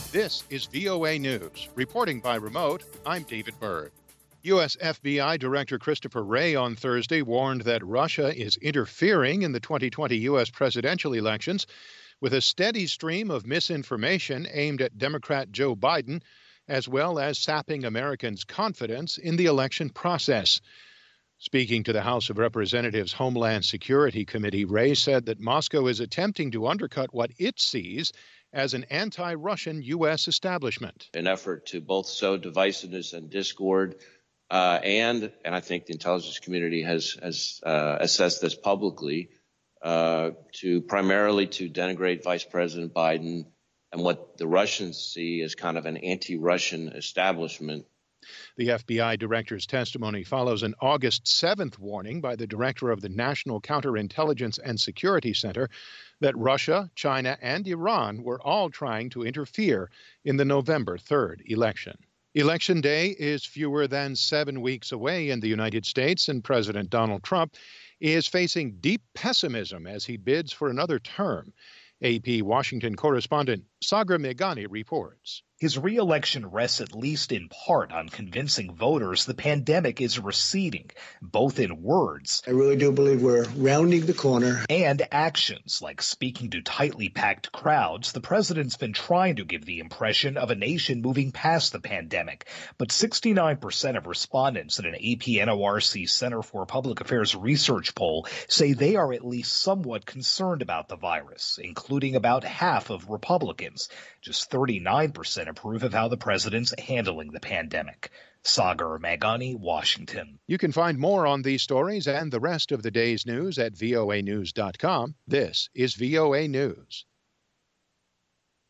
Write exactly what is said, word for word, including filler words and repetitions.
This is V O A News. Reporting by remote, I'm David Byrd. U S F B I Director Christopher Wray on Thursday warned that Russia is interfering in the twenty twenty U S presidential elections with a steady stream of misinformation aimed at Democrat Joe Biden, as well as sapping Americans' confidence in the election process. Speaking to the House of Representatives Homeland Security Committee, Wray said that Moscow is attempting to undercut what it sees as an anti-Russian U S establishment. An effort to both sow divisiveness and discord, uh, and, and I think the intelligence community has, has uh, assessed this publicly, uh, to primarily to denigrate Vice President Biden and what the Russians see as kind of an anti-Russian establishment. The F B I director's testimony follows an August seventh warning by the director of the National Counterintelligence and Security Center that Russia, China, and Iran were all trying to interfere in the November third election. Election Day is fewer than seven weeks away in the United States, and President Donald Trump is facing deep pessimism as he bids for another term. A P Washington correspondent Sagar Meghani reports. His re-election rests at least in part on convincing voters the pandemic is receding, both in words. I really do believe we're rounding the corner. And actions, like speaking to tightly packed crowds. The president's been trying to give the impression of a nation moving past the pandemic. But sixty-nine percent of respondents in an A P N O R C Center for Public Affairs research poll say they are at least somewhat concerned about the virus, including about half of Republicans. Just thirty-nine percent approve of how the president's handling the pandemic. Sagar Meghani, Washington. You can find more on these stories and the rest of the day's news at voa news dot com. This is V O A News.